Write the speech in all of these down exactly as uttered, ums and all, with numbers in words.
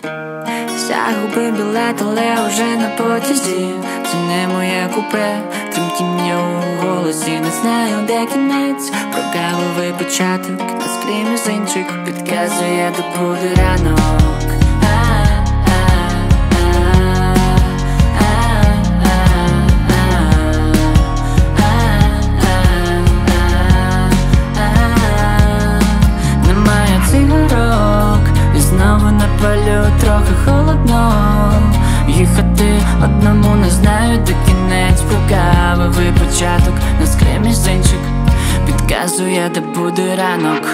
Загубив білет, але вже на потязі. Це не моє купе, тремтіння у голосі. Не знаю, де кінець, прогавивий початок. На склі мізинчик підказує, де буде ранок. Немає цигарок, і знову напалю, трохи холодно. Їхати одному, не знаю, де кінець, прогавивий початок. На склі мізинчик підказує, де буде ранок.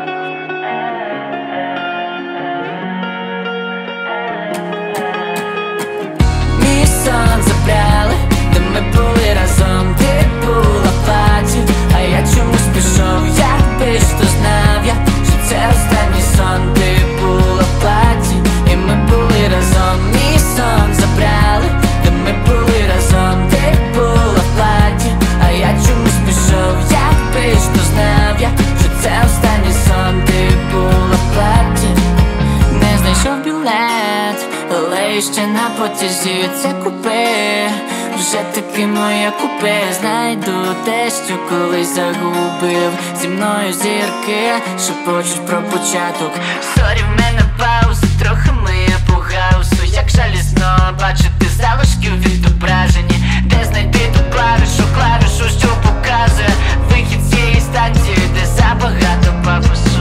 Мій сон забрали, де ми були разом. Ти була в платі, а я чомусь пішов. Якби ж то знав я, що це останній сон. Ти була в платі, і ми були разом. Мій сон забрали, де ми були разом. Ти була в платі, а я чомусь пішов. Якби ж то знав я, що це останній сон. Ти була в платі. Не знайшов білет, але ще на потязі. Це купе, вже таки моє купе. Знайду те, що колись загубив. Зі мною зірки шепочуть про початок. Сорі, в мене пауза, трохи миє по гаусу. Як жалісно бачити залишки в відображенні. Де знайти ту клавішу, клавішу, що показує вихід з цієї станції, де забагато пафосу.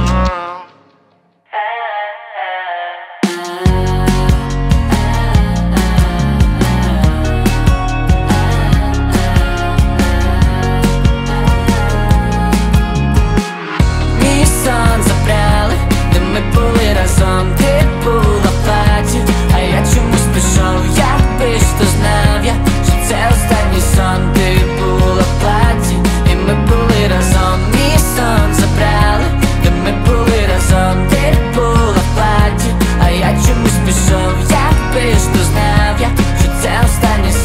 Ти була в платі, а я чомусь пішов. Якби ж то знав я, що це останній сон. Ти була в платі, і ми були разом. Мій сон забрали, де ми були разом. Ти була в платі, а я чомусь пішов. Якби ж то знав я, що це останній